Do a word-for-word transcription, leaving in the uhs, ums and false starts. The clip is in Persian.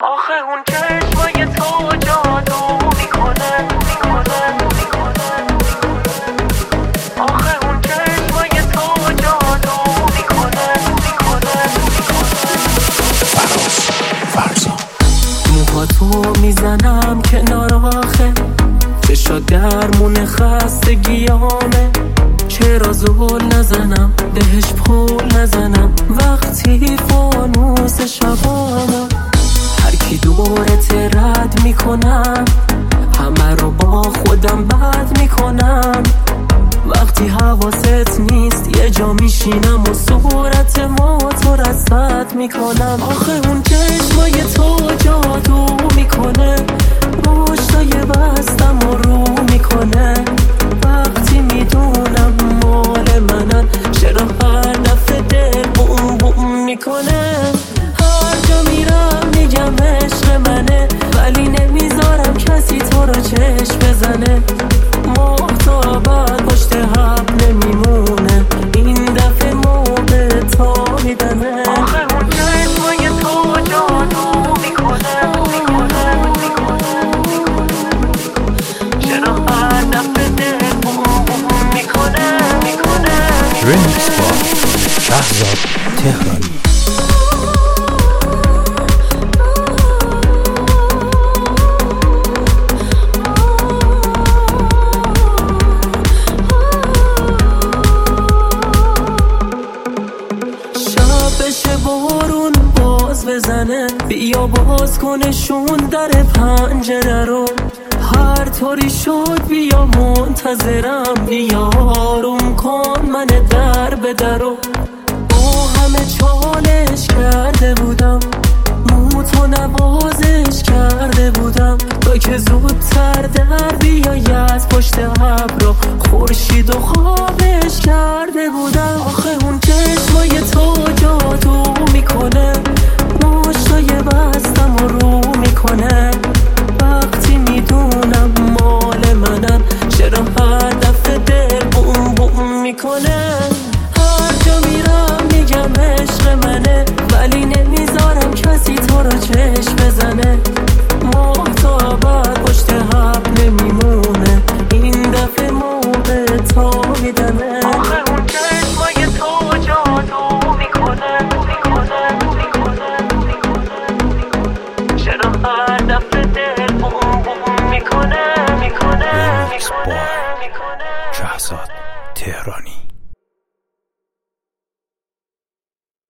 آخه اون چشمای تو جادو میکنه میکنه میکنه آخه اون چشمای تو جادو میکنه میکنه فراز فرزا موها تو میزنم کنار آخه چشا درمون خستگیامه چرا زول نزنم بهش پول نزنم وقتی فانوس شبانم هر کی دورت رد میکنم همه رو با خودم بد میکنم وقتی حواست نیست یه جا میشینم و صورت ما تو رصد میکنم آخه اون چشمای تو جادو میکنه مشتای بستم و رو میکنه وقتی میدونم مال منن چرا هر دفعه دل بوم بوم میکنه هر جا میرم میگم عشق منه ولی نمیذارم کسی تو رو چشم بزنه محتابت پشت حب نمیمونه این دفعه موقع تا میدنه آخه اون چشمای تو جادو میکنه میکنه میکنه چرا هر دفعه دل بوم بوم میکنه میکنه رمیکس با شهرزاد تهرانی. بشه بارون باز بزنه بیا باز کنشون در پنجره رو هر طوری شد بیا منتظرم بیا آروم کن من در به درو با همه چالش کرده بودم موتو نوازش کرده بودم تو که زودتر در بیایی از پشت ابر خورشید و خوابش کرده بودم آخه اون چشمای تو جادو میکنه